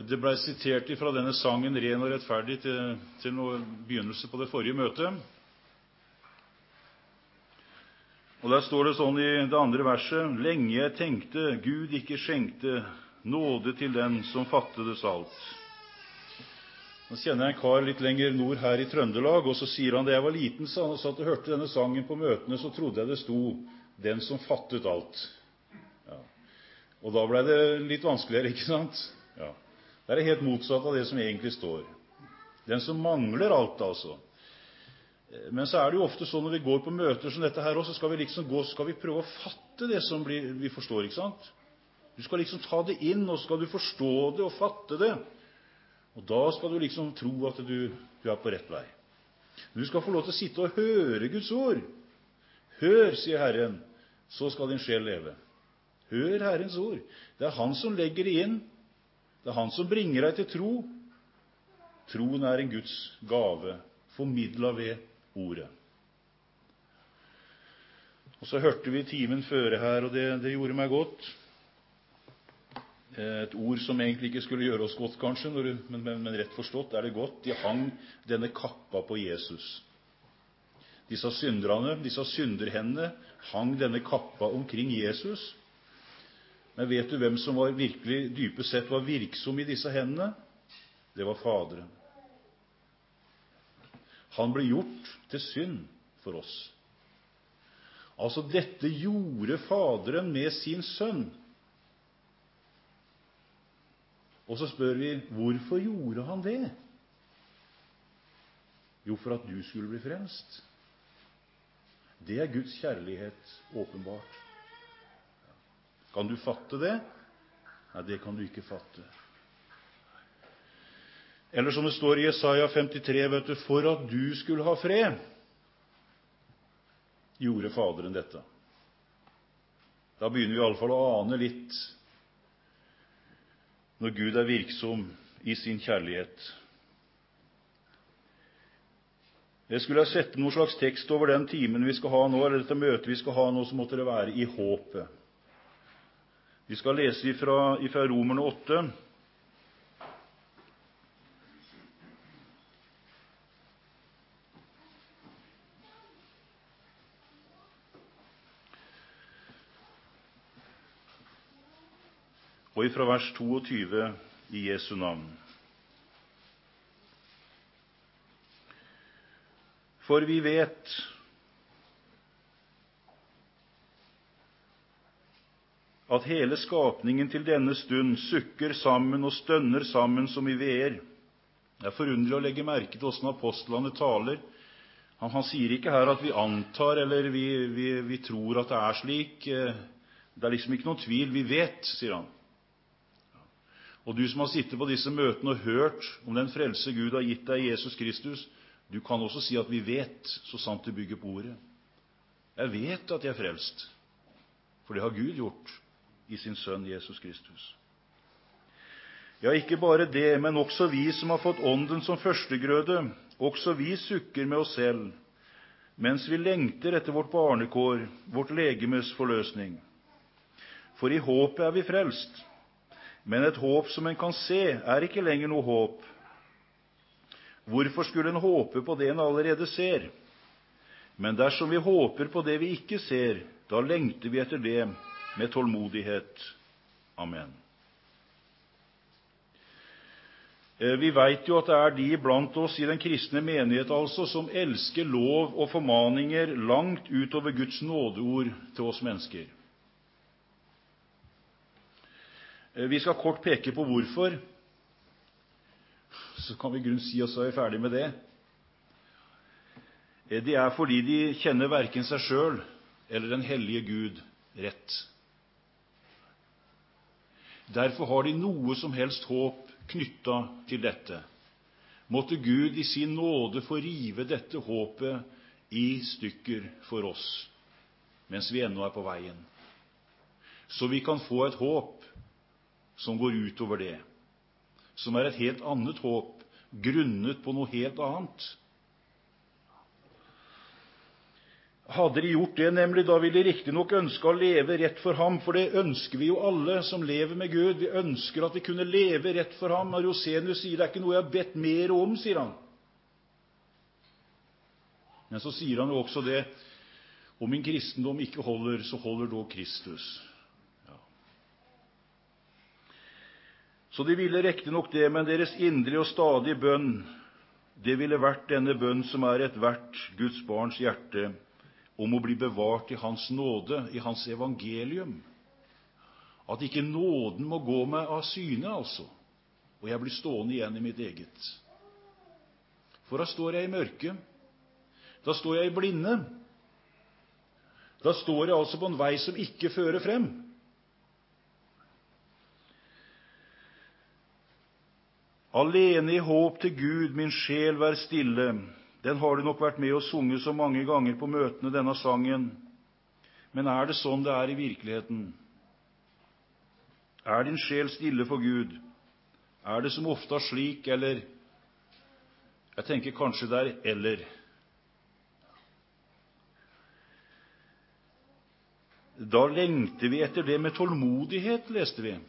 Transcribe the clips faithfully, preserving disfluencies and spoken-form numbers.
Det ble sitert fra denne sangen «Ren og rettferdig» til, til noe begynnelse på det forrige møtet. Og der står det sånn i det andre verset: «Lenge jeg tenkte, Gud ikke skjenkte nåde til den som fattedes alt.» Nå kjenner jeg en kar litt lenger nord her i Trøndelag, og så sier han: da jeg var liten, så han satt og hørte denne sangen på møtene, så trodde jeg det sto «den som fattet alt». Ja. Og da ble det litt vanskeligere, ikke sant? Ja. Det er helt motsatt av det som egentlig står. Den som mangler alt, altså. Men så er det jo ofte sånn når vi går på møter som dette her også, så skal vi liksom gå, så skal vi prøve å fatte det som blir, vi forstår, ikke sant? Du skal liksom ta det inn, og så skal du forstå det og fatte det. Og da skal du liksom tro at du, du er på rett vei. Du skal få lov til å sitte og høre Guds ord. Hør, sier Herren, så skal din sjel leve. Hør Herrens ord. Det er Han som legger det inn. Det er Han som bringer deg til tro. Troen er en Guds gave, formidlet ved ordet. Og så hørte vi timen føre her, og det, det gjorde meg godt. Et ord som egentlig ikke skulle gjøre oss godt, kanskje, når du, men, men, men rett forstått er det godt. De hang denne kappa på Jesus. Disse synderne, disse synderhendene, hang denne kappa omkring Jesus. Men vet du hvem som var virkelig, dypest sett, var virksom i disse hendene? Det var Faderen. Han ble gjort til synd for oss. Altså, dette gjorde Faderen med sin sønn. Og så spør vi, hvorfor gjorde han det? Jo, for at du skulle bli frelst. Det er Guds kjærlighet, åpenbart. Kan du fatte det? Nei, det kan du ikke fatte. Eller som det står i Jesaja femtitre, vet du, for at du skulle ha fred, gjorde Faderen dette. Da begynner vi i alle fall å ane litt når Gud er virksom i sin kjærlighet. Jeg skulle ha sett noen slags tekst over den timen vi skal ha nå, eller dette møtet vi skal ha nå, så måtte det være i håpet. Vi skal lese ifra, ifra Romerne åtte. Og ifra vers tjueto i Jesu navn. For vi vet at hele skapningen til denne stund sukker sammen og stønner sammen som i veer. Det er forunderlig å legge merke til hvordan apostlene taler. Han, han sier ikke her at vi antar, eller vi, vi, vi tror at det er slik. Det er liksom ikke noen tvil. Vi vet, sier han. Og du som har sittet på disse møtene og hørt om den frelse Gud har gitt deg, Jesus Kristus, du kan også si at vi vet, så sant du bygger på ordet. Jeg vet at jeg er frelst, for det har Gud gjort i sin sønn Jesus Kristus. Ja, ikke bare det, men også vi som har fått ånden som førstegrøde, også vi sukker med oss selv, mens vi lengter etter vårt barnekår, vårt legemes forløsning. For i håpet er vi frelst, men et håp som en kan se, er ikke lenger noe håp. Hvorfor skulle en håpe på det en allerede ser? Men dersom vi håper på det vi ikke ser, da lengter vi etter det med tålmodighet. Amen. Vi vet jo at det er de blant oss i den kristne menighet altså, som elsker lov og formaninger langt utover Guds nådeord til oss mennesker. Vi skal kort peke på hvorfor. Så kan vi grunn si oss så er vi ferdig med det. Det er fordi de kjenner hverken seg selv eller den hellige Gud rett. Derfor har de noe som helst håp knyttet til dette. Måtte Gud i sin nåde få rive dette håpet i stykker for oss, mens vi ennå er på veien. Så vi kan få et håp som går utover det, som er et helt annet håp, grunnet på noe helt annet. Hadde de gjort det, nemlig, da ville de riktig nok ønske å leve rett for ham, for det ønsker vi jo alle som lever med Gud. Vi ønsker at vi kunne leve rett for ham. Og Rosenius sier, det er ikke noe jeg har bedt mer om, sier han. Men så sier han jo også det, om min kristendom ikke holder, så holder da Kristus. Ja. Så de ville riktig nok det, men deres indre og stadige bønn, det ville vært denne bønn som er et hvert Guds barns hjerte, om å bli bevart i hans nåde, i hans evangelium. At ikke nåden må gå meg av syne, altså, og jeg blir stående igjen i mitt eget. For da står jeg i mørke, da står jeg i blinde, da står jeg altså på en vei som ikke fører frem. Alene i håp til Gud, min sjel vær stille. Den har du nok vært med å sunge så mange ganger på møtene, denne sangen. Men er det sånn det er i virkeligheten? Er din sjel stille for Gud? Er det som ofte slik, eller? Jeg tenker kanskje det er eller. Da lengter vi etter det med tålmodighet, leste vi.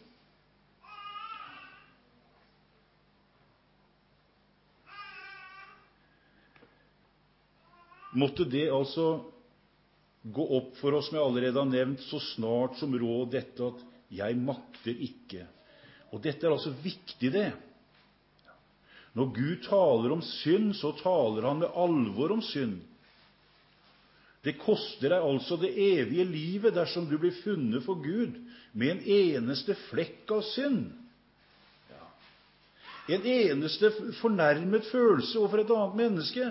Måtte det altså gå opp for oss, som jeg allerede har nevnt, så snart som råd dette at jeg makter ikke. Og dette er altså viktig, det. Når Gud taler om synd, så taler han med alvor om synd. Det koster deg altså det evige livet dersom du blir funnet for Gud med en eneste flekk av synd. Ja. En eneste fornærmet følelse overfor et annet menneske.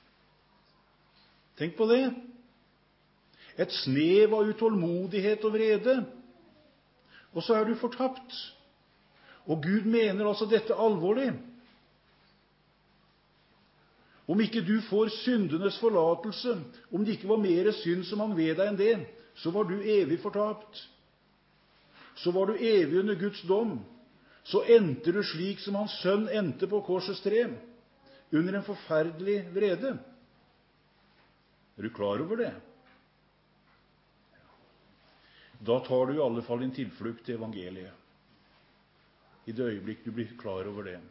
Tenk på det. Et snev av utålmodighet og vrede. Og så er du fortapt. Og Gud mener altså dette alvorlig. Om ikke du får syndenes forlatelse, om det ikke var mer synd som hang ved deg enn det, så var du evig fortapt. Så var du evig under Guds dom. Så endte du slik som hans sønn endte på korsets tre, under en forferdelig vrede. Er du klar over det? Da tar du i alle fall en tilflukt til evangeliet. I det øyeblikk du blir klar over det.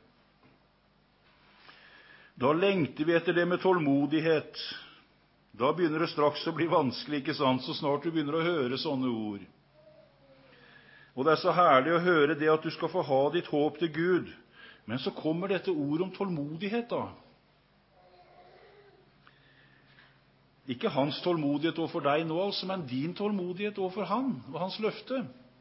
Da lengter vi etter det med tålmodighet. Da begynner det straks å bli vanskelig, ikke sant? Så snart du begynner å høre sånne ord. Og det er så herlig å høre det at du skal få ha ditt håp til Gud. Men så kommer dette ord om tålmodighet da. Ikke hans tålmodighet overfor deg nå, altså, men din tålmodighet overfor han og hans løfte.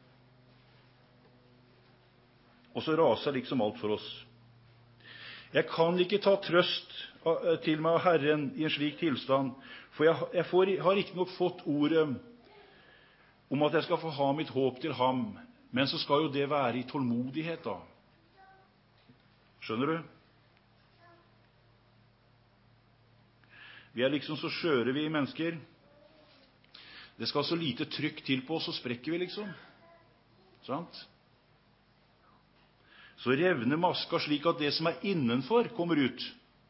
Og så raser liksom alt for oss. Jeg kan ikke ta trøst til meg av Herren i en slik tilstand, for jeg, jeg får, har ikke nok fått ordet om at jeg skal få ha mitt håp til ham, men så skal jo det være i tålmodighet da. Skjønner du? Vi er liksom så skjøre vi mennesker. Det skal så lite trykk til på oss, så sprekker vi liksom. Sant? Så revner maska slik at det som er innenfor kommer ut.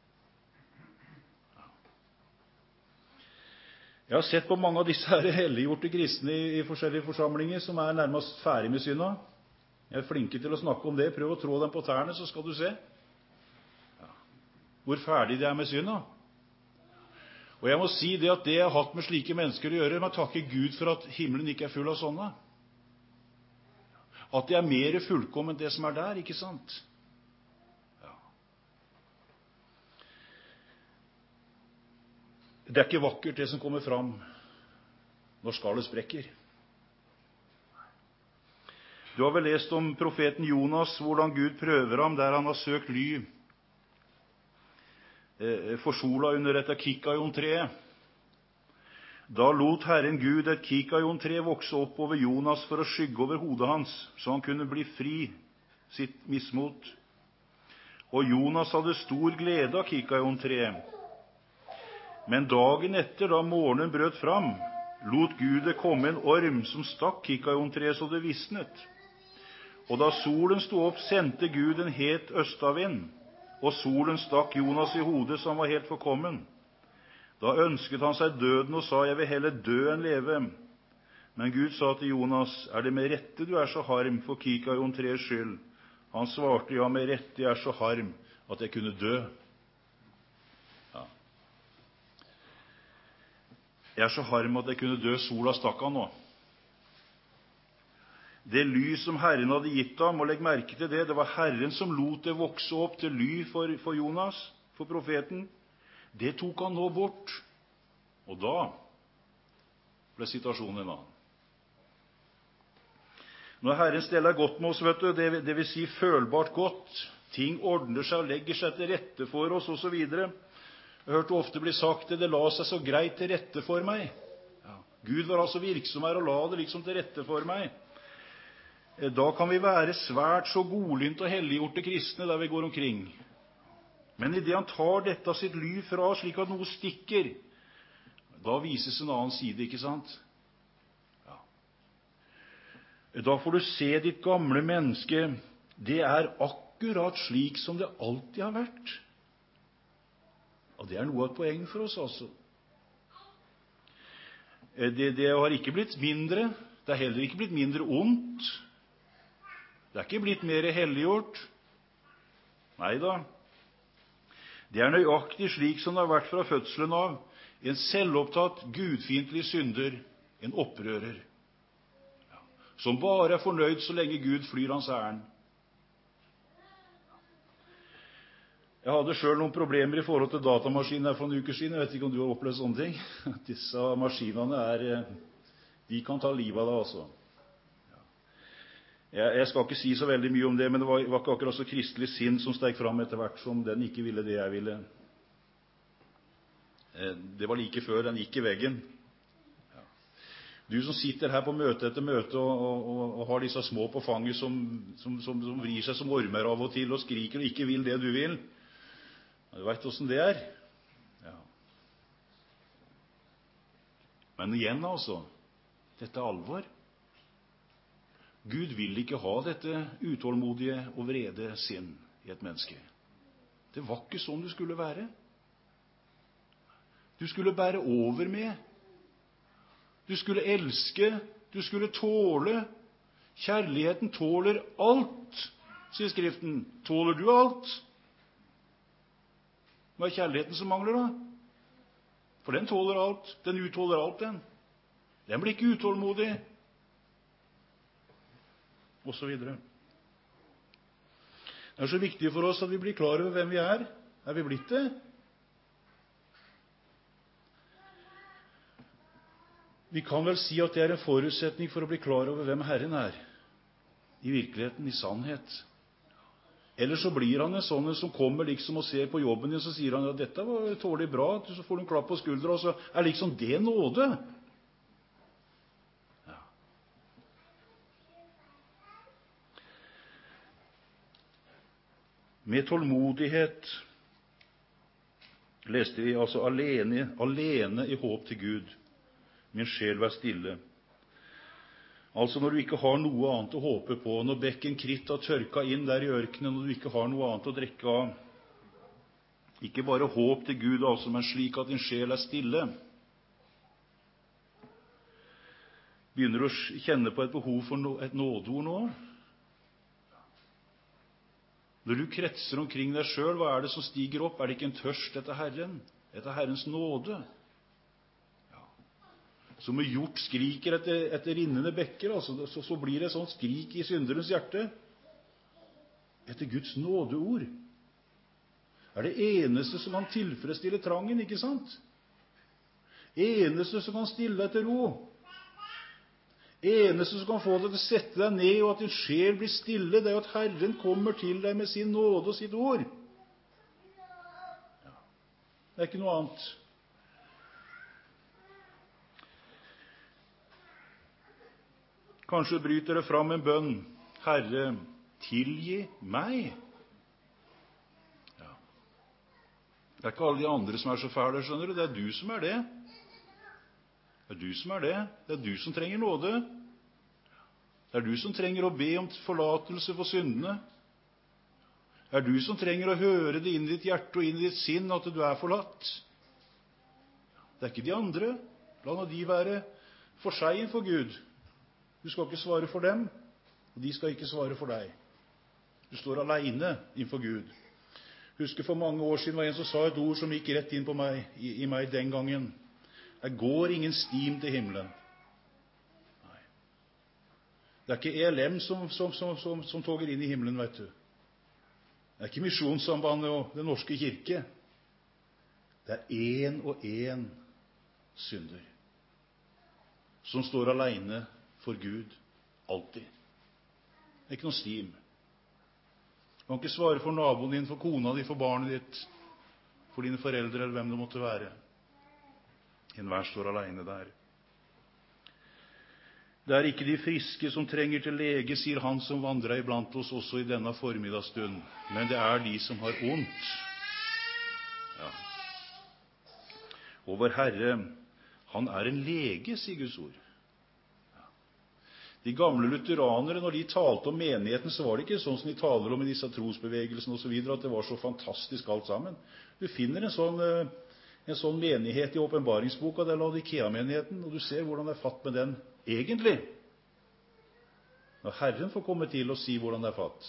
Jeg har sett på mange av disse her helliggjorte kristne i, i forskjellige forsamlinger som er nærmest ferdig med synda. Jeg er flinke til å snakke om det. Prøv å trå dem på tærne, så skal du se. Ja. Hvor ferdig de er med synda. Og jeg må si det at det jeg har hatt med slike mennesker å gjøre, men takke Gud for at himmelen ikke er full av sånne. At det er mer fullkomment det som er der, ikke sant? Ja. Det er ikke vakkert det som kommer fram når skallet sprekker. Du har vel lest om profeten Jonas, hvordan Gud prøver ham der han har søkt ly for sola under dette kikaion-treet. Da lot Herren Gud et kikaion-tre vokse opp over Jonas for å skygge over hodet hans, så han kunne bli fri sitt mismot. Og Jonas hadde stor glede av kikaion-treet. Men dagen etter, da morgenen brøt fram, lot Gud det komme en orm som stakk kikaion-treet så det visnet. Og da solen sto opp, sendte Gud en het østavind, og solen stakk Jonas i hodet, som var helt forkommen. Da ønsket han seg døden og sa, jeg vil heller dø enn leve. Men Gud sa til Jonas, er det med rette du er så harm for Kikaron-treets skyld? Han svarte, ja, med rette jeg er så harm at jeg kunne dø. Ja. Jeg er så harm at jeg kunne dø. Sola stakk han nå. Det lys som Herren hadde gitt ham, og legg merke til det, det var Herren som lot det vokse opp til ly for, for Jonas, for profeten. Det tok han nå bort. Og da ble situasjonen en annen. Når Herrens del er godt med oss, vet du, det, det vil si følbart godt, ting ordner seg og legger seg til rette for oss, og så videre. Jeg hørte ofte bli sagt det, det la seg så greit til rette for meg. Ja. Gud var altså virksom her og la det liksom til rette for meg. Da kan vi være svært så godlynt og helliggjorte kristne der vi går omkring. Men i det han tar dette av sitt ly fra, slik at noe stikker, da vises en annen side, ikke sant? Ja. Da får du se ditt gamle menneske, det er akkurat slik som det alltid har vært. Og det er noe av et poeng for oss, altså. Det, det har ikke blitt mindre, det er heller ikke blitt mindre ondt. Det er ikke blitt mer helliggjort. Neida. Det er nøyaktig slik som det har vært fra fødselen av. En selvopptatt, gudfiendtlig synder, en opprører. Ja. Som bare er fornøyd så lenge Gud flyr hans ærend. Jeg hadde selv noen problemer i forhold til datamaskinen her for en uke siden. Jeg vet ikke om du har opplevd sånne ting. Disse maskinene er, de kan ta livet av deg altså. Jeg skal ikke si så veldig mye om det, men det var, var ikke akkurat så kristelig sinn som steg fram etter hvert som den ikke ville det jeg ville. Det var like før den gikk i veggen. Ja. Du som sitter her på møte etter møte og, og, og har disse små på fanget som, som, som, som vrir seg som ormer av og til og skriker og ikke vil det du vil. Du vet hvordan det er. Ja. Men igjen altså, dette er alvor. Gud vil ikke ha dette utålmodige og vrede sinn i et menneske. Det var ikke sånn det skulle være. Du skulle bære over med. Du skulle elske. Du skulle tåle. Kjærligheten tåler alt, sier Skriften. Tåler du alt? Hva er kjærligheten som mangler da? For den tåler alt. Den utåler alt, den. Den blir ikke utålmodig. Og så videre. Det er så viktig for oss at vi blir klar over hvem vi er. Er vi blitt det? Vi kan vel si at det er en forutsetning for å bli klar over hvem Herren er. I virkeligheten, i sannhet. Eller så blir han en sånn som kommer liksom og ser på jobben din, så sier han, ja, dette var tålig bra, så får du en klapp på skuldra, og så er liksom det nåde. Med tålmodighet leste vi altså alene, alene i håp til Gud. Min sjel vær stille. Altså når du ikke har noe annet å håpe på, når bekken kritt har tørka inn der i ørkenen, når du ikke har noe annet å drikke av. Ikke bare håp til Gud, altså, men slik at din sjel er stille. Begynner du å kjenne på et behov for et nådeord nå? Når du kretser omkring deg selv, hva er det som stiger opp? Er det ikke en tørst etter Herren? Etter Herrens nåde? Ja. Som med hjort skriker etter, etter rinnende bekker, altså, så, så blir det et sånt skrik i synderens hjerte. Etter Guds nådeord. Er det eneste som kan tilfredsstille trangen, ikke sant? Eneste som kan stille deg til ro. Eneste som kan få deg til å sette deg ned, og at din sjel blir stille, det er at Herren kommer til deg med sin nåde og sitt ord. Ja. Det er ikke noe annet. Kanskje bryter det fram en bønn. Herre, tilgi meg. Ja. Det er ikke alle de andre som er så fæle, skjønner du. Det er du som er det. Det er du som er det. Det er du som trenger nåde. Det er du som trenger å be om forlatelse for syndene. Det er du som trenger å høre det inn i ditt hjerte og inn i ditt sinn at du er forlatt. Det er ikke de andre. La nå de være for seg innenfor Gud. Du skal ikke svare for dem, og de skal ikke svare for deg. Du står alene innenfor Gud. Husker for mange år siden var en som sa et ord som gikk rett inn på meg, i, i meg den gangen. Det går ingen stim til himmelen. Nei. Det er ikke E L M som, som, som, som, som toger inn i himmelen, vet du. Det er ikke Misjonssambandet og Den norske kirke. Det er en og en synder som står alene for Gud alltid. Det er ikke noe stim. Du kan ikke svare for naboen din, for kona di, for barnet ditt, for dine foreldre eller hvem det måtte være. Enhver står alene der. Det er ikke de friske som trenger til lege, sier han som vandrer iblant oss også i denne formiddagsstund, men det er de som har ondt. Ja. Og vår Herre, han er en lege, sier Guds ord. De gamle lutheranere, når de talte om menigheten, så var det ikke sånn som de taler om i disse trosbevegelsene og så videre, at det var så fantastisk alt sammen. Du finner en sånn, en sånn menighet i åpenbaringsboka, det er Laodikea-menigheten, og du ser hvordan det er fatt med den egentlig. Når Herren får komme til å si hvordan det er fatt.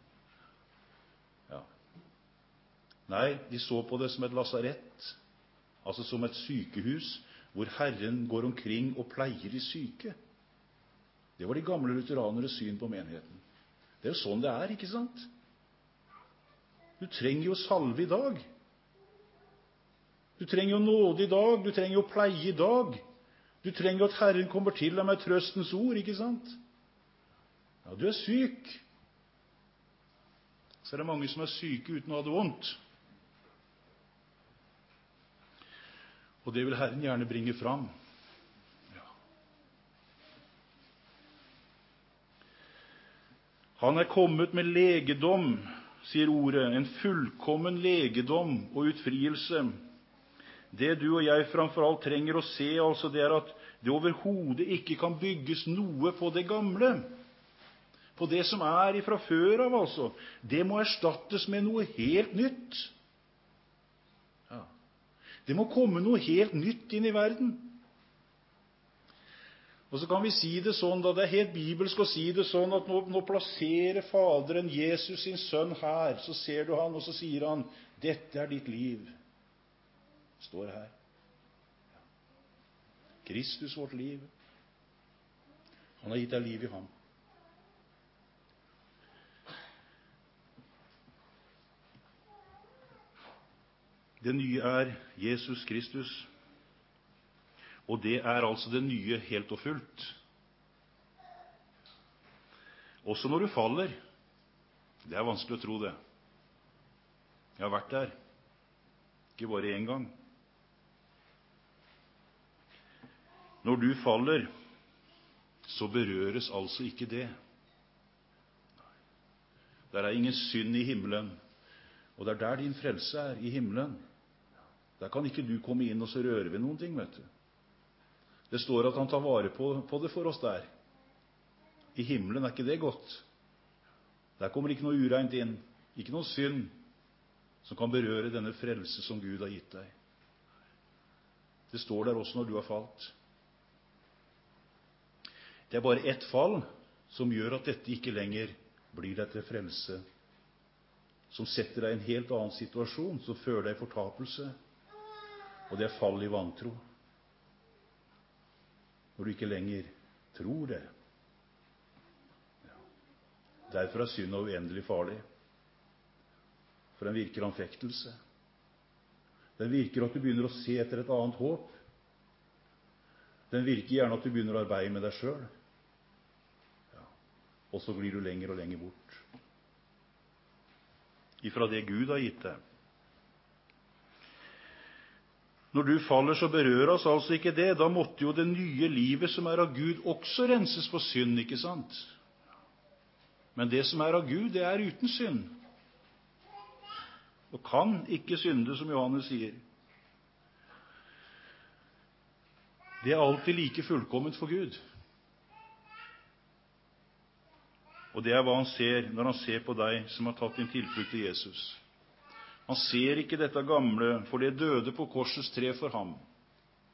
Ja. Nei, de så på det som et lasarett, altså som et sykehus, hvor Herren går omkring og pleier de syke. Det var de gamle lutheraneres syn på menigheten. Det er jo sånn det er, ikke sant? Du trenger jo salve i dag. Du trenger jo nåde i dag. Du trenger jo pleie i dag. Du trenger jo at Herren kommer til deg med trøstens ord, ikke sant? Ja, du er syk. Så er det mange som er syke uten å ha det vondt. Og det vil Herren gjerne bringe fram. Han er kommet med legedom, sier ordet, en fullkommen legedom og utfrielse. Det du og jeg framfor alt trenger å se, altså, det er at det overhodet ikke kan bygges noe på det gamle. På det som er ifra før av, altså. Det må erstattes med noe helt nytt. Ja. Det må komme noe helt nytt inn i verden. Og så kan vi si det sånn, da det er helt bibelsk å si det sånn, at nå, nå plasserer Faderen Jesus sin sønn her, så ser du han, og så sier han, dette er ditt liv. Står her. Kristus vårt liv. Han har gitt deg liv i ham. Det nye er Jesus Kristus. Og det er altså det nye helt og fullt. Også når du faller. Det er vanskelig å tro det. Jeg har vært der. Ikke bare en gang. Når du faller, så berøres altså ikke det. Der er ingen synd i himmelen. Og det er der din frelse er, i himmelen. Der kan ikke du komme inn og så røre ved noen ting, vet du. Det står at han tar vare på, på det for oss der. I himmelen er ikke det godt. Der kommer ikke noe ureint inn. Ikke noe synd som kan berøre denne frelse som Gud har gitt deg. Det står der også når du har falt. Det er bare ett fall som gjør at dette ikke lenger blir deg til frelse. Som setter deg i en helt annen situasjon, som fører deg i fortapelse. Og det er fall i vantro. Når du ikke lenger tror det. Ja. Derfor er synd uendelig farlig. For den virker anfektelse. Den virker at du begynner å se etter et annet håp. Den virker gjerne at du begynner å arbeide med deg selv. Ja. Og så blir du lenger og lenger bort. Ifra det Gud har gitt deg. Når du faller, så berører oss altså ikke det. Da måtte jo det nye livet som er av Gud også renses for synd, ikke sant? Men det som er av Gud, det er uten synd. Og kan ikke synde, som Johannes sier. Det er alltid like fullkomment for Gud. Og det er hva han ser når han ser på deg som har tatt din tilflukt til Jesus. Han ser ikke dette gamle, for det døde på korsets tre for ham.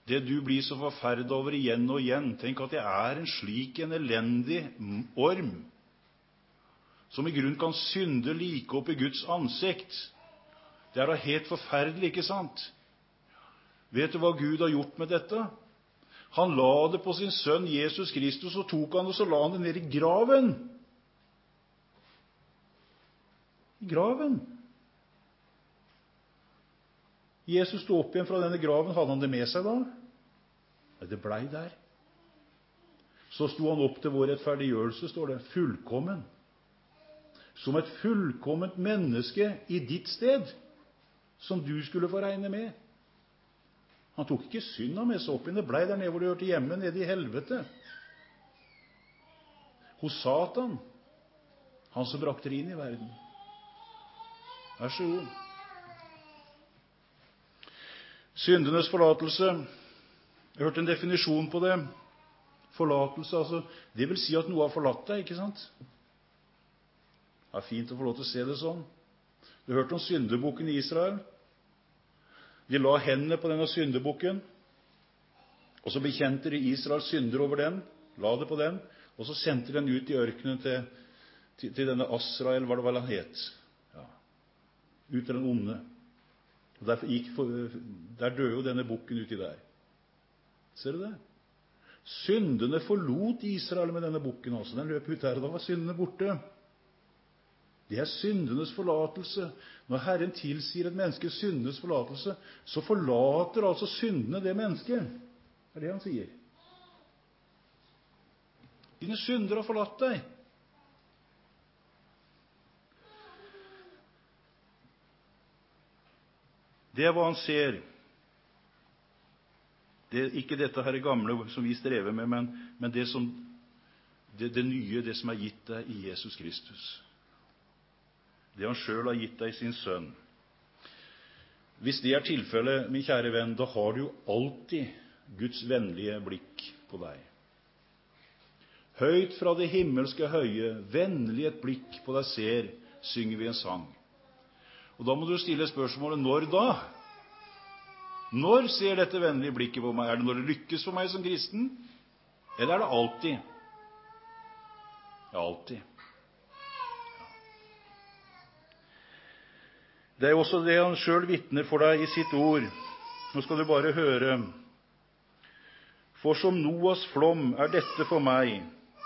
det du blir så forferdet over igjen og igjen. Tenk at jeg er en slik en elendig orm, som i grunn kan synde like opp i Guds ansikt. Det er da helt forferdelig, ikke sant? Vet du hva Gud har gjort med dette? Han la det på sin sønn Jesus Kristus, og tok han, og så la han det ned i graven. I graven. Jesus stod opp igjen fra denne graven. Hadde han det med seg da? Nei, det blei der. Så sto han opp til vår rettferdiggjørelse, står det, fullkommen. Som et fullkomment menneske i ditt sted, som du skulle få regne med. Han tok ikke synda med seg opp igjen. Det blei der nede hvor det hørte hjemme, nede i helvete. Hos Satan, han som brakte det inn i verden. Vær så god. Syndenes forlatelse. Jeg hørte en definisjon på det. Forlatelse, altså, det vil si at noe har forlatt deg, ikke sant? Det er fint å få lov til å se det sånn. Du har hørt om syndebukken i Israel. De la hendene på denne syndebukken, og så bekjente de Israels synder over den, la det på den, og så sendte den ut i ørkenen til, til, til denne Asrael, hva det var han het. Ja. Ut til den onde. Og der, gikk, der døde jo denne bukken uti der. Ser du det? Syndene forlot Israel med denne bukken også. Den løp ut der, og da var syndene borte. Det er syndenes forlatelse. Når Herren tilsier et menneske syndenes forlatelse, så forlater altså syndene det mennesket. Det er det han sier. Dine synder har forlatt deg. Det er hva han ser. Det er ikke dette her gamle som vi strever med, men, men det, som, det, det nye, det som er gitt deg i Jesus Kristus. Det han selv har gitt deg i sin sønn. Hvis det er tilfellet, min kjære venn, da har du jo alltid Guds vennlige blikk på deg. Høyt fra det himmelske høye, vennlig et blikk på deg ser, synger vi en sang. Og da må du stille spørsmålet, når da? Når ser dette vennlige blikket på meg? Er det når det lykkes for meg som kristen? Eller er det alltid? Ja, alltid. Det er også det han selv vitner for deg i sitt ord. Nå skal du bare høre. For som Noas flom er dette for meg.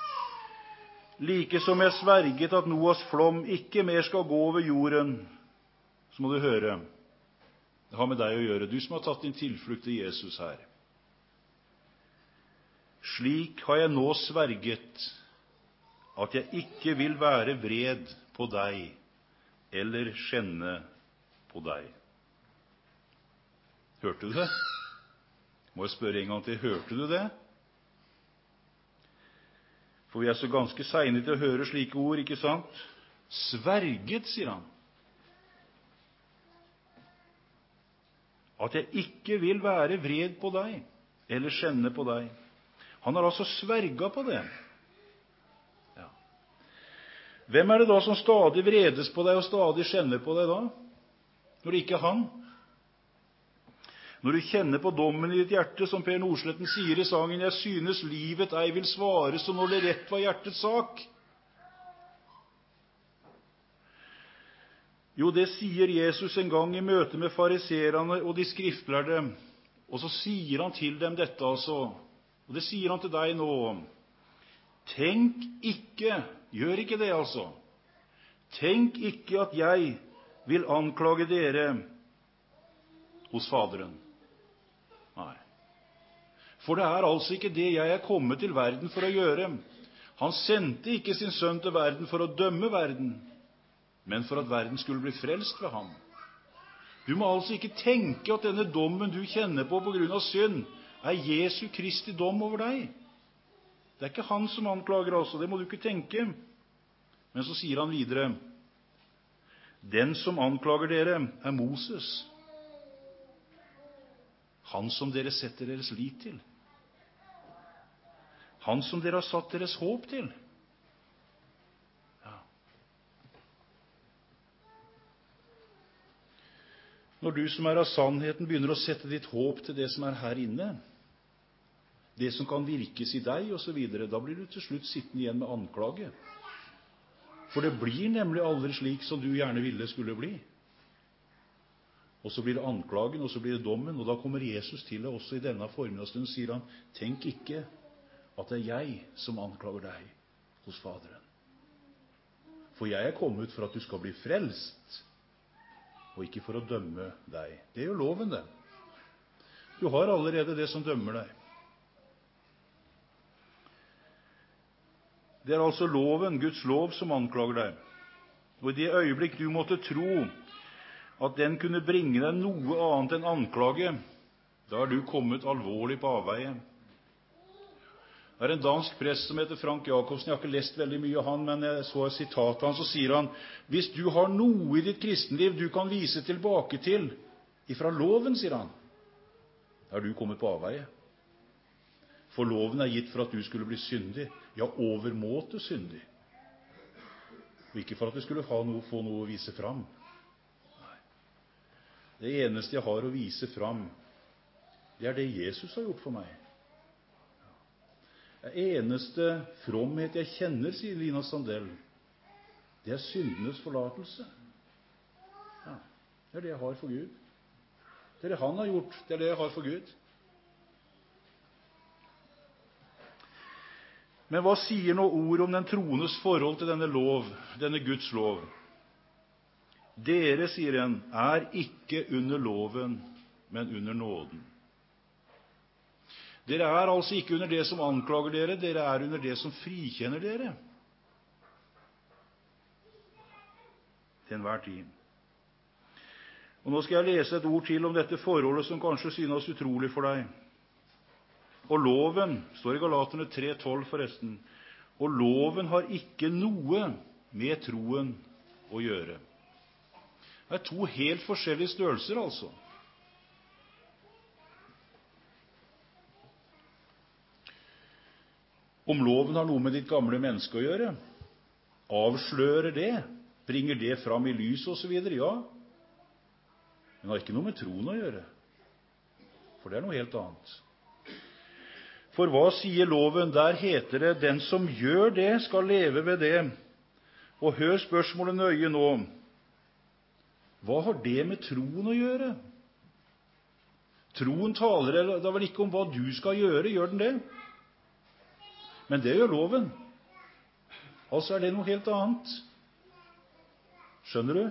Like som jeg sverget at Noas flom ikke mer skal gå over jorden. Så må du høre. Det har med deg å gjøre. Du som har tatt din tilflukt til Jesus her. Slik har jeg nå sverget at jeg ikke vil være vred på deg eller skjenne på deg. Hørte du det? Må jeg spørre en gang til, hørte du det? For vi er så ganske segne til å høre slike ord, ikke sant? Sverget, sier han. At jeg ikke vil være vred på deg, eller skjenne på deg. Han har altså sverget på det. Ja. Hvem er det da som stadig vredes på deg, og stadig skjenner på deg da? Når det ikke er han. Når du kjenner på dommen i ditt hjerte, som Per Nordsletten sier i sangen, jeg synes livet ei vil svare, så når det rett var hjertets sak. Jo, det sier Jesus en gang i møte med fariserene og de skriftlærde, og så sier han til dem dette altså, og det sier han til deg nå. Tenk ikke, gjør ikke det altså, tenk ikke at jeg vil anklage dere hos Faderen. Nei. For det er altså ikke det jeg er kommet til verden for å gjøre. Han sendte ikke sin sønn til verden for å dømme verden, men for at verden skulle bli frelst ved ham. Du må altså ikke tenke at denne dommen du kjenner på på grunn av synd, er Jesu Kristi dom over deg. Det er ikke han som anklager altså, det må du ikke tenke. Men så sier han videre, den som anklager dere er Moses, han som dere setter deres lit til, han som dere har satt deres håp til. Ja. Når du som er av sannheten begynner å sette ditt håp til det som er her inne, det som kan virkes i deg og så videre, da blir du til slutt sittende igjen med anklage. For det blir nemlig aldri slik som du gjerne ville skulle bli. Og så blir det anklagen, og så blir det dommen, og da kommer Jesus til deg også i denne formiddagsstunden, sier han, tenk ikke at det er jeg som anklager deg hos Faderen. For jeg er kommet for at du skal bli frelst, og ikke for å dømme deg. Det er jo loven, det. Du har allerede det som dømmer deg. Det er altså loven, Guds lov, som anklager deg. Og i det øyeblikk du måtte tro at den kunne bringe deg noe annet enn anklage, da er du kommet alvorlig på avveie. Det er en dansk prest som heter Frank Jacobsen. Jeg har ikke lest veldig mye av han, men jeg så et sitat av han, så sier han, hvis du har noe i ditt kristenliv du kan vise tilbake til ifra loven, sier han, da er du kommet på avveie. For loven er gitt for at du skulle bli syndig, ja, overmåte syndig. Og ikke for at du skulle få noe, få noe å vise fram. Nei. Det eneste jeg har å vise fram, det er det Jesus har gjort for meg. Det eneste fromhet jeg kjenner, sier Lina Sandell, det er syndenes forlatelse. Ja, det er det jeg har for Gud. Det er det han har gjort, det er det jeg har for Gud. Men hva sier nå ord om den troendes forhold til denne lov, denne Guds lov? Dere, sier han, er ikke under loven, men under nåden. Dere er altså ikke under det som anklager dere, dere er under det som frikjenner dere. Til enhver tid. Og nå skal jeg lese et ord til om dette forholdet som kanskje synes utrolig for deg. Og loven, står i Galaterne tre tolv forresten, og loven har ikke noe med troen å gjøre. Det er to helt forskjellige størrelser, altså. Om loven har noe med ditt gamle menneske å gjøre, avslører det, bringer det fram i lys og så videre, ja. Men det har ikke noe med troen å gjøre, for det er noe helt annet. For hva sier loven? Der heter det, den som gjør det skal leve ved det. Og hør spørsmålet nøye nå. Hva har det med troen å gjøre? Troen taler da vel ikke om hva du skal gjøre, gjør den det? Men det gjør loven. Altså er det noe helt annet. Skjønner du?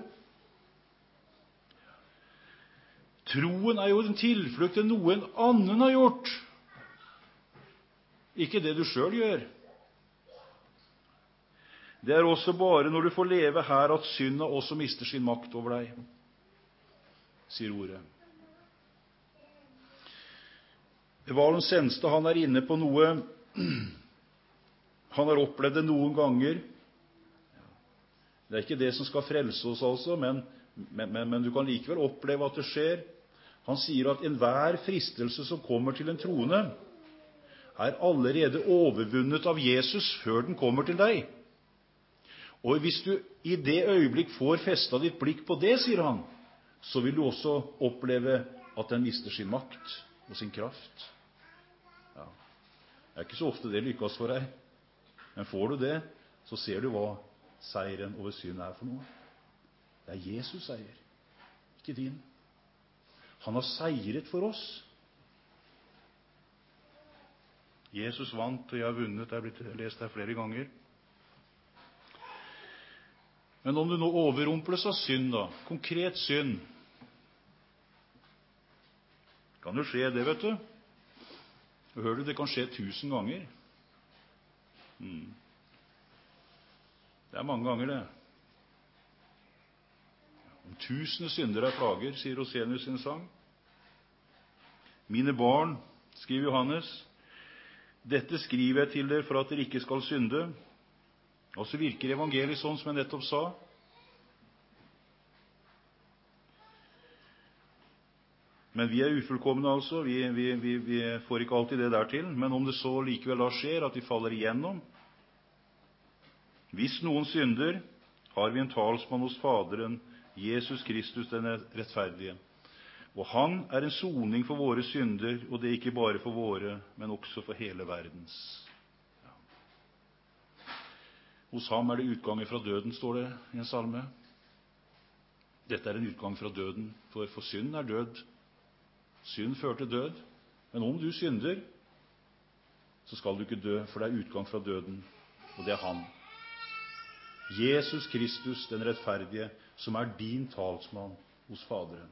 Troen er jo en tilflukt til noe en annen har gjort. Ikke det du selv gjør. Det er også bare når du får leve her at synda også mister sin makt over deg, sier ordet. Valen Senstad, han er inne på noe. Han har opplevd det noen ganger. Det er ikke det som skal frelse oss altså, men, men, men, men du kan likevel oppleve at det skjer. Han sier at enhver fristelse som kommer til en troende, er allerede overvunnet av Jesus før den kommer til deg. Og hvis du i det øyeblikk får festet ditt blikk på det, sier han, så vil du også oppleve at den mister sin makt og sin kraft. Ja. Det er ikke så ofte det lykkes for deg. Men får du det, så ser du hva seieren over synd er for noe. Det er Jesus seier, ikke din. Han har seiret for oss. Jesus vant, og jeg har vunnet. Det er blitt lest her flere ganger. Men om du nå overrumples av synd, da, konkret synd, kan jo skje det, vet du. Og hør du, det kan skje tusen ganger. Mm. Det er mange ganger det. Om tusende synder er plager, sier Rosenius sin sang. Mine barn, skriver Johannes, dette skriver jeg til dere for at dere ikke skal synde. Og så virker evangeliet sånn som jeg nettopp sa. Men vi er ufullkomne altså, vi, vi, vi, vi får ikke alltid det der til. Men om det så likevel da skjer at vi faller igjennom, hvis noen synder, har vi en talsmann hos Faderen, Jesus Kristus den rettferdige. Og han er en soning for våre synder, og det ikke bare for våre, men også for hele verdens. Ja. Hos ham er det utganger fra døden, står det i en salme. Dette er en utgang fra døden, for, for synd er død. Synd fører til død. Men om du synder, så skal du ikke dø, for det er utgang fra døden, og det er han. Jesus Kristus, den rettferdige, som er din talsmann hos Faderen.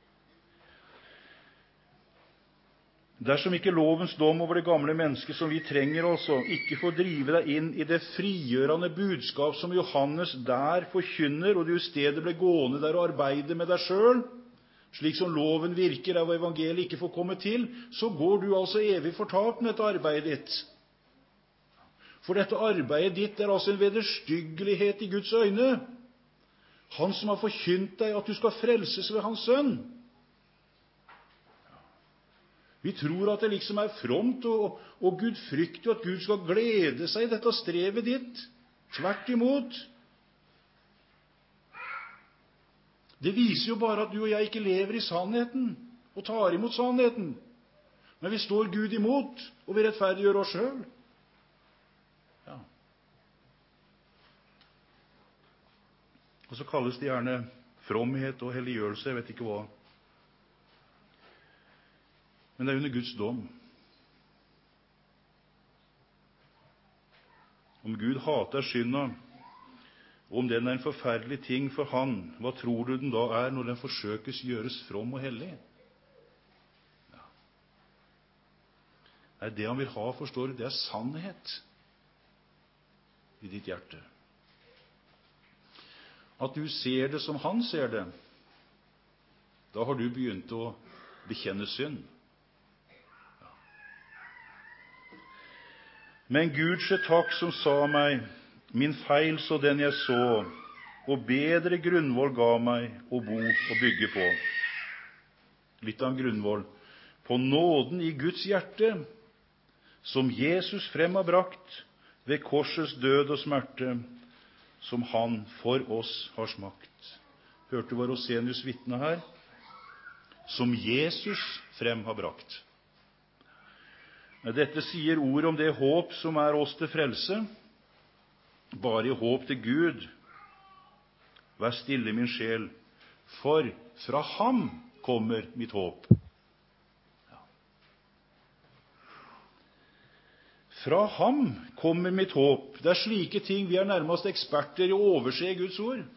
Dersom ikke lovens dom over det gamle mennesket som vi trenger altså, ikke får drive deg inn i det frigjørende budskap som Johannes der forkynner, og du i stedet ble gående der og arbeide med deg selv, slik som loven virker av evangeliet ikke får komme til, så går du altså evig fortapt med dette arbeidet ditt. For dette arbeidet ditt er altså en vederstyggelighet i Guds øyne. Han som har forkynt deg at du skal frelses ved hans sønn. Vi tror at det liksom er fromt og, og Gud frykter at Gud skal glede seg i dette strevet ditt. Tvert imot. Det viser jo bare at du og jeg ikke lever i sannheten og tar imot sannheten. Men vi står Gud imot, og vi rettferdiggjør oss selv. Ja. Og så kalles det gjerne fromhet og helliggjørelse, jeg vet ikke hva. Men det er under Guds dom. Om Gud hater synda, og om den er en forferdelig ting for han, hva tror du den da er når den forsøkes gjøres from og hellig? Ja. Nei, det han vil ha, forstår du, det er sannhet i ditt hjerte. At du ser det som han ser det, da har du begynt å bekjenne synd. Men Gud se takk som sa meg, min feil så den jeg så, og bedre grunnvoll ga meg å bo og bygge på. Litt av en grunnvoll. På nåden i Guds hjerte, som Jesus frem har brakt, ved korsets død og smerte, som han for oss har smakt. Hørte du hva Rosenius vitne her? Som Jesus frem har brakt. Dette sier ord om det håp som er oss til frelse. Bare i håp til Gud. Vær stille, min sjel, for fra ham kommer mitt håp. Ja. Fra ham kommer mitt håp. Det er slike ting vi er nærmest eksperter i å overse i Guds ord.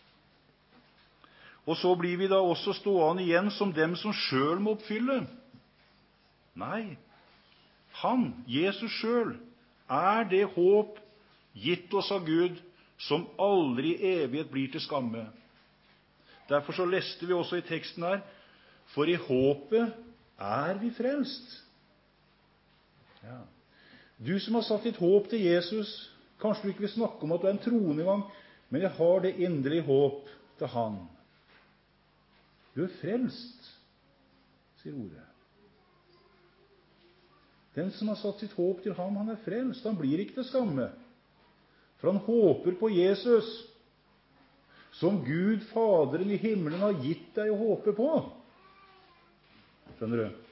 Og så blir vi da også stående igjen som dem som selv må oppfylle. Nei. Han, Jesus selv, er det håp gitt oss av Gud, som aldri i evighet blir til skamme. Derfor så leste vi også i teksten her, for i håpet er vi frelst. Ja. Du som har satt ditt håp til Jesus, kanskje du ikke vil snakke om at du er en troende gang, men jeg har det inderlige håp til han. Du er frelst, sier ordet. Den som har satt sitt håp til ham, han er frelst. Han blir ikke til skamme. For han håper på Jesus, som Gud, Faderen i himmelen, har gitt deg å håpe på. Skjønner du?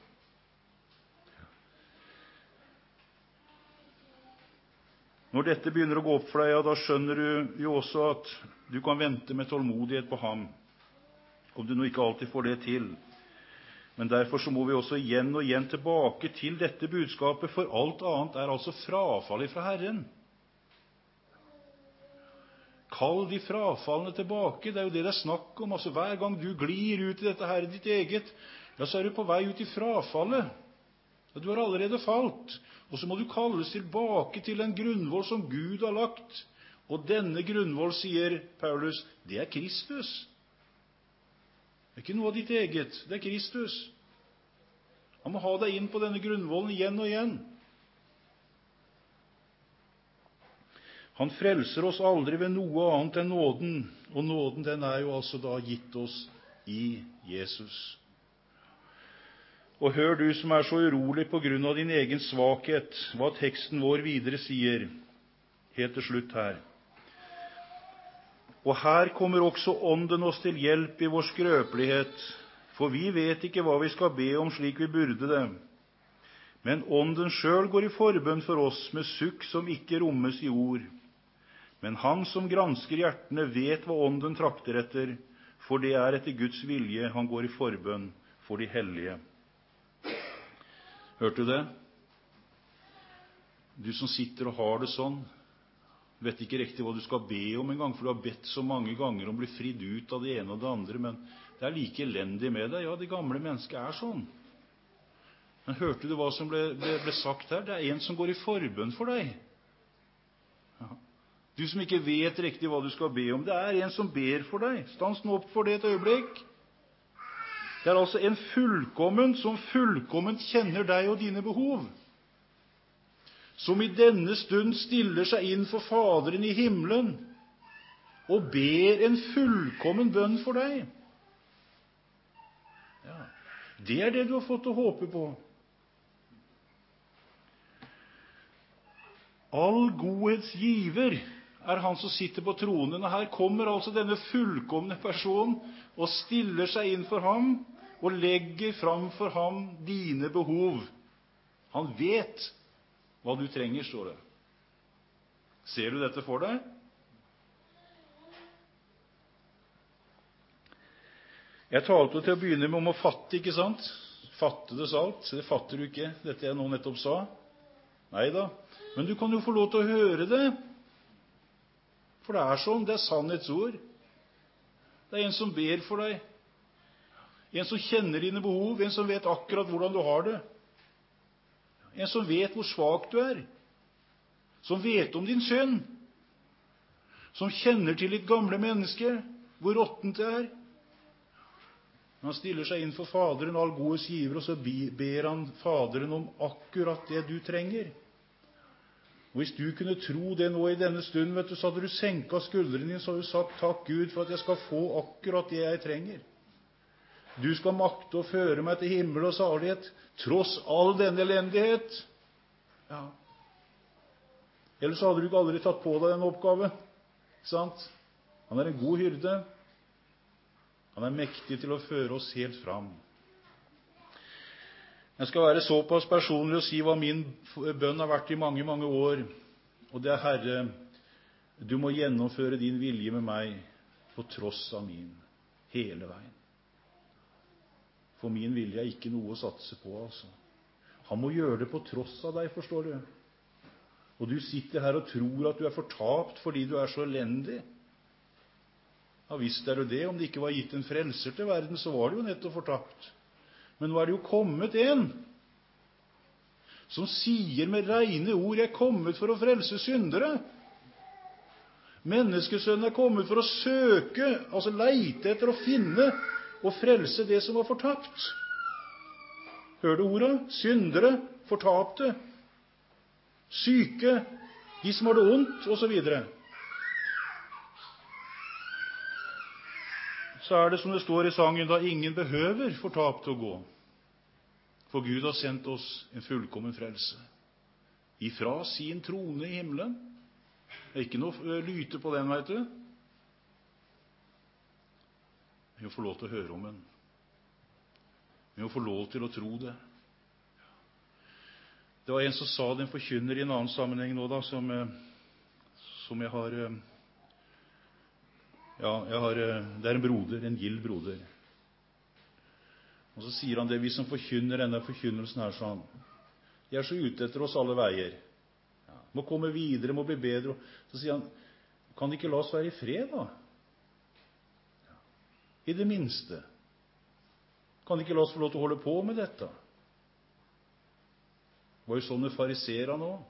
Når dette begynner å gå opp for deg, ja, da skjønner du jo også at du kan vente med tålmodighet på ham, om du nå ikke alltid får det til. Men derfor så må vi også igjen og igjen tilbake til dette budskapet, for alt annet er altså frafall fra Herren. Kall de frafallene tilbake, det er jo det det er snakk om. Altså hver gang du glir ut i dette her, ditt eget, ja, så er du på vei ut i frafallet. Ja, du har allerede falt. Og så må du kalles tilbake til en grunnvoll som Gud har lagt. Og denne grunnvoll, sier Paulus, det er Kristus. Det er ikke noe av ditt eget, det er Kristus. Han må ha deg inn på denne grunnvollen igjen og igjen. Han frelser oss aldri ved noe annet enn nåden, og nåden den er jo altså da gitt oss i Jesus. Og hør du som er så urolig på grunn av din egen svakhet, hva teksten vår videre sier, helt til slutt her. Og her kommer også ånden oss til hjelp i vår skrøpelighet, For vi vet ikke hva vi skal be om slik vi burde det. Men Ånden selv går i forbønn for oss med sukk som ikke rommes i ord. Men han som gransker hjertene vet hva Ånden trakter etter, for det er etter Guds vilje han går i forbønn for de hellige. Hørte du det? Du som sitter og har det sånn, vet ikke riktig hva du skal be om en gang, for du har bedt så mange ganger om å bli fridd ut av det ene og det andre, men det er like elendig med deg. Ja, det gamle mennesket er sånn. Men hørte du hva som ble, ble, ble sagt her? Det er en som går i forbønn for deg. Ja. Du som ikke vet riktig hva du skal be om, det er en som ber for deg. Stans nå opp for det et øyeblikk. Det er altså en fullkommen som fullkomment kjenner deg og dine behov, som i denne stund stiller seg inn for Faderen i himmelen og ber en fullkommen bønn for deg. Ja, det er det du har fått å håpe på. All godhets giver er han som sitter på tronen. Og her kommer altså denne fullkomne personen og stiller seg inn for ham og legger fram for ham dine behov. Han vet hva du trenger, står det. Ser du dette for deg? Jeg talte til å begynne med om å fatte, ikke sant? Fatte det salt. Det fatter du ikke, dette jeg nå nettopp sa. Neida. Men du kan jo få lov til å høre det. For det er sånn, det er sannhetsord. Det er en som ber for deg. En som kjenner dine behov, en som vet akkurat hvordan du har det. En som vet hvor svak du er. Som vet om din synd. Som kjenner til ditt gamle menneske, hvor råttent det er. Han stiller seg inn for Faderen, all godes giver, og så ber han Faderen om akkurat det du trenger. Og hvis du kunne tro det nå i denne stunden, vet du, så hadde du senket skuldrene dine, så hadde du sagt, takk Gud for at jeg skal få akkurat det jeg trenger. Du skal makte å føre meg til himmel og salighet, tross all denne elendighet. Ja. Ellers hadde du ikke aldri tatt på deg den oppgave. Ikke sant? Han er en god hyrde. Han er mektig til å føre oss helt fram. Jeg skal være såpass personlig og si hva min bønn har vært i mange, mange år. Og det er, Herre, du må gjennomføre din vilje med meg på tross av min, hele veien. For min vilje er ikke noe å satse på, altså. Han må gjøre det på tross av deg, forstår du. Og du sitter her og tror at du er fortapt fordi du er så elendig. Ja, visst er du det. Om det ikke var gitt en frelser til verden, så var det jo nettopp fortapt. Men nå er det jo kommet en som sier med rene ord, jeg er kommet for å frelse syndere. Menneskesønnen er kommet for å søke, altså leite etter å finne og frelse det som var fortapt. Hør du ordet? Syndere, fortapte, syke, de som har det ondt, og så videre. Så er det som det står i sangen, da ingen behøver fortapt å gå. For Gud har sendt oss en fullkommen frelse. Ifra sin trone i himmelen. Det er ikke noe lyte på den, vet du. Vi må få lov til å høre om den. Vi må få lov til å tro det. Det var en som sa det, en forkynner i en annen sammenheng nå da, som, som jeg har... Ja, jeg har, det er en broder, en gild broder. Og så sier han det, vi som forkynner denne forkynnelsen her, sa han, de er så ute etter oss alle veier. Ja, må komme videre, må bli bedre. Så sier han, kan de ikke la oss være i fred da? Ja, i det minste. Kan de ikke la oss få lov til å holde på med dette? Det var jo sånn med fariserene også.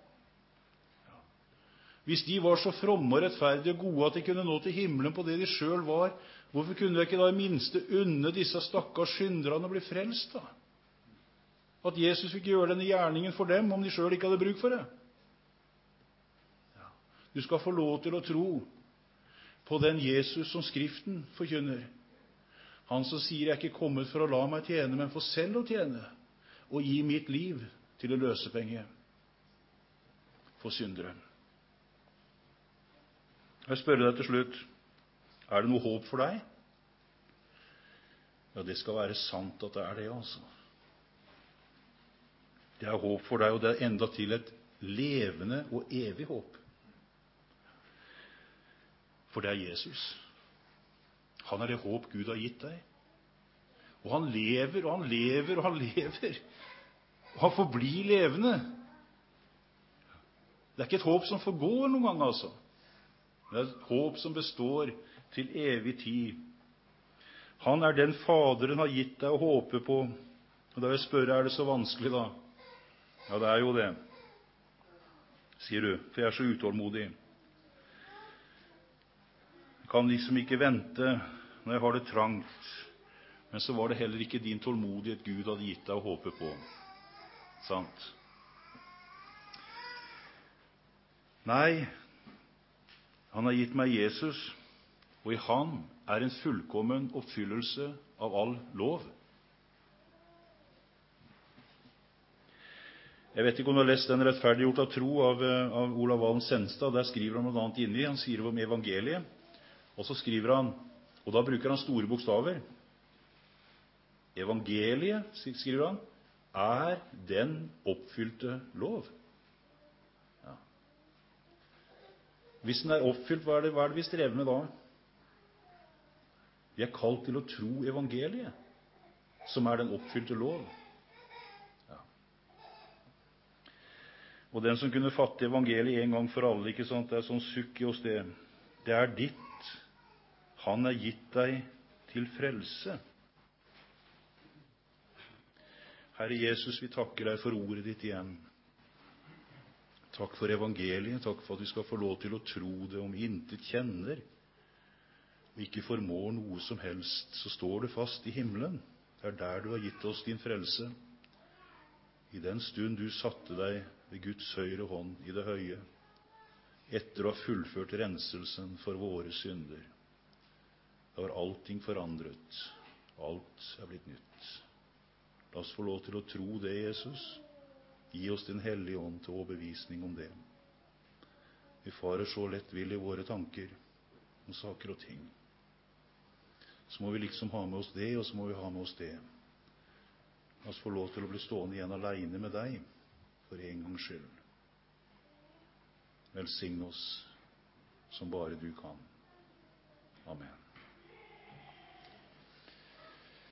Hvis de var så fromme og rettferdige og gode at de kunne nå til himmelen på det de selv var, hvorfor kunne de ikke da i minste unne disse stakkars synderne å bli frelst da? At Jesus fikk gjøre denne gjerningen for dem, om de selv ikke hadde bruk for det. Ja. Du skal få lov til å tro på den Jesus som Skriften forkynner. Han som sier, jeg er ikke kommet for å la meg tjene, men for selv å tjene, og gi mitt liv til å løse penger for syndere. Jeg spør deg til slutt, er det noe håp for deg? Ja, det skal være sant at det er det, altså. Det er håp for deg, og det er enda til et levende og evig håp. For det er Jesus. Han er det håp Gud har gitt deg. Og han lever, og han lever, og han lever. Og han forblir levende. Det er ikke et håp som forgår noen gang, altså. Det er et håp som består til evig tid. Han er den Faderen har gitt deg å håpe på. Og da vil jeg spørre, er det så vanskelig da? Ja, det er jo det, sier du, for jeg er så utålmodig. Jeg kan liksom ikke vente når jeg har det trangt. Men så var det heller ikke din tålmodighet Gud hadde gitt deg å håpe på. Sant? Nei, han har gitt meg Jesus, og i han er en fullkommen oppfyllelse av all lov. Jeg vet ikke om du har lest Den rettferdiggjort av tro av, av Olav Valen Senstad. Der skriver han noe annet inni. Han skriver om evangeliet. Og så skriver han, og da bruker han store bokstaver. Evangeliet, skriver han, er den oppfylte lov. Ja. Hvis den er oppfylt, hva er, det, hva er det vi strever med da? Vi er kalt til å tro evangeliet, som er den oppfylte lov. Ja. Og den som kunne fatte evangeliet en gang for alle, ikke sant? Det er sånn sukk i oss det. Det er ditt. Han er gitt deg til frelse. Herre Jesus, vi takker deg for ordet ditt igjen. Takk for evangeliet. Takk for at vi skal få lov til å tro det om vi intet kjenner og ikke formår noe som helst, så står det fast i himmelen. Det er der du har gitt oss din frelse. I den stund du satte deg ved Guds høyre hånd i det høye, etter å ha fullført renselsen for våre synder. Da var allting forandret. Alt er blitt nytt. La oss få lov til å tro det, Jesus. Gi oss din hellige ånd til overbevisning om det. Vi farer så lettvillig i våre tanker om saker og ting. Så må vi liksom ha med oss det, og så må vi ha med oss det. La oss få lov til å bli stående igjen alene med deg, for en gangs skyld. Velsign oss som bare du kan. Amen.